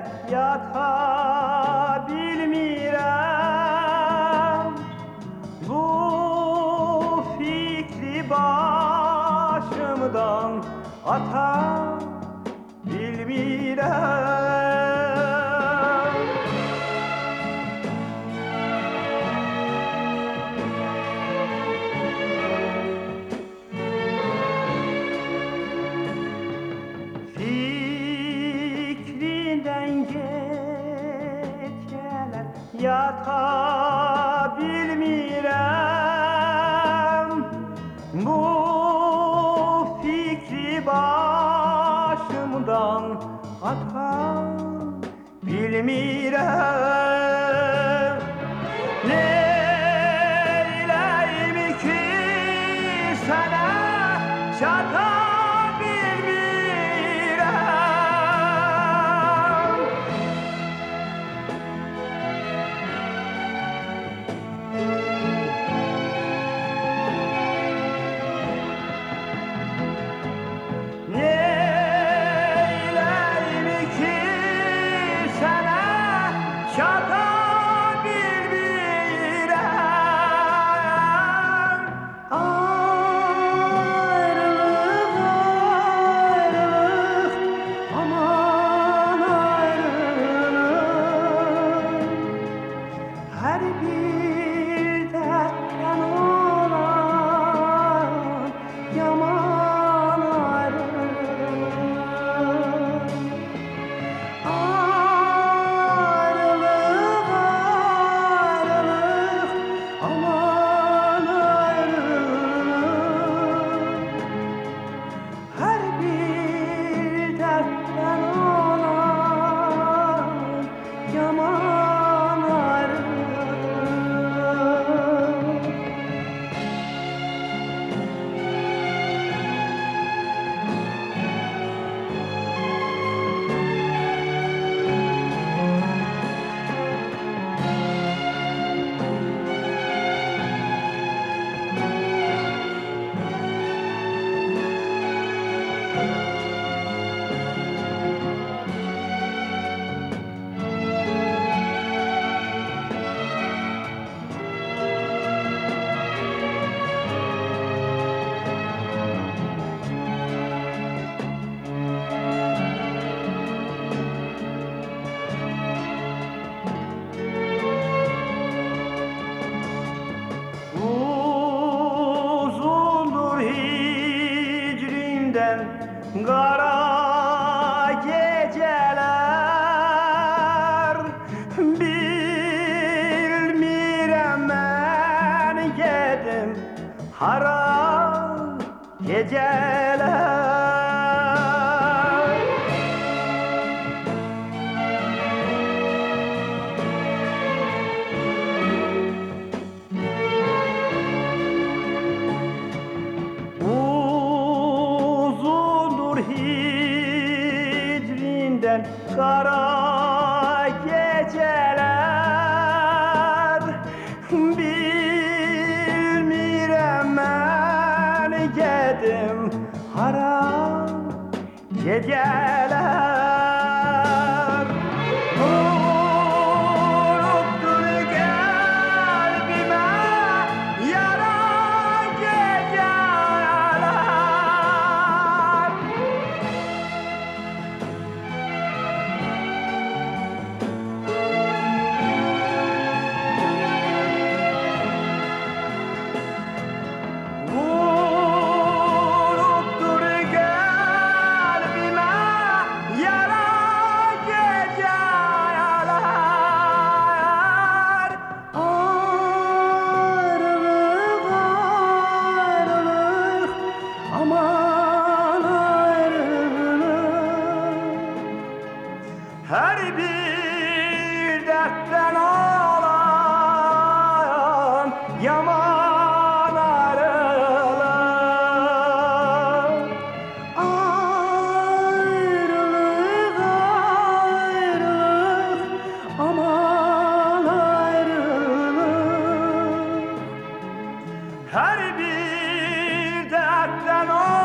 yata bilmirəm. Bu fikri başımdan ata bilmirəm. Yata bilmirəm. Bu fikri başımdan ata bilmirəm. Neyləyim ki sənə çata bilmirəm. Çata bilmirəm. Ayrılıq, ayrılıq, aman ayrılıq. Hər bir dərddən olan yaman ayrılıq. Qara gecələr, bilmirəm mən gedim hara gecələr. Hicrinden kara geceler, bilmirəm mən gedim hara geceler. Vurubdur kalbime yara geceler. Her bir dertten ağlayan yaman ayrılık. Ayrılık, ayrılık, aman ayrılık. Her bir dertten ağlayan